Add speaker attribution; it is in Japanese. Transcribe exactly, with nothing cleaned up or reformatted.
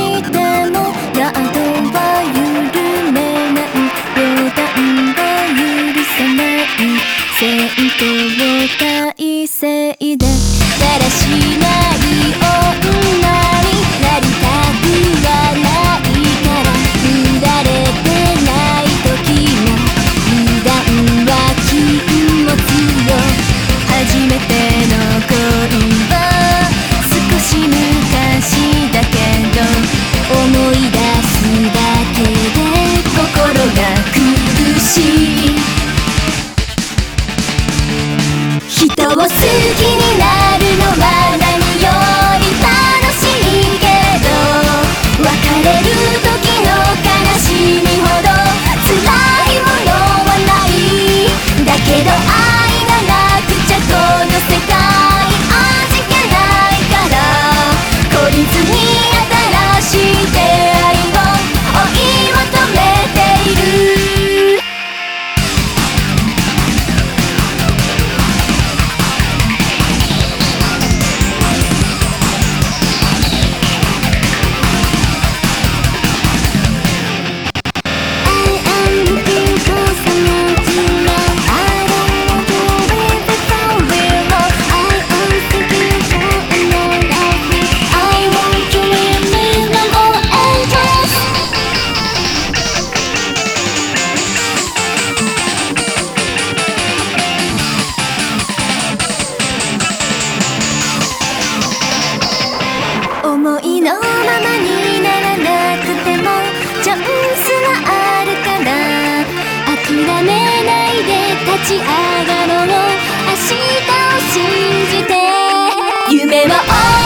Speaker 1: してもガードは緩めない、予断は許さない、戦闘態勢でだらしない女になりたくはないから、乱れてない時も油断は禁物よ。初めての恋は少し昔だけど、思い出すだけで心が苦しい。人を好きになるのは何より楽しいけど、別れる時の悲しみほど辛いものはない。だけど愛がなくちゃこの世界味気ないから、懲りずに新しい出会いを追い求めている。思いのままにならなくてもチャンスはあるから、諦めないで立ち上がろう。明日を信じて夢を追う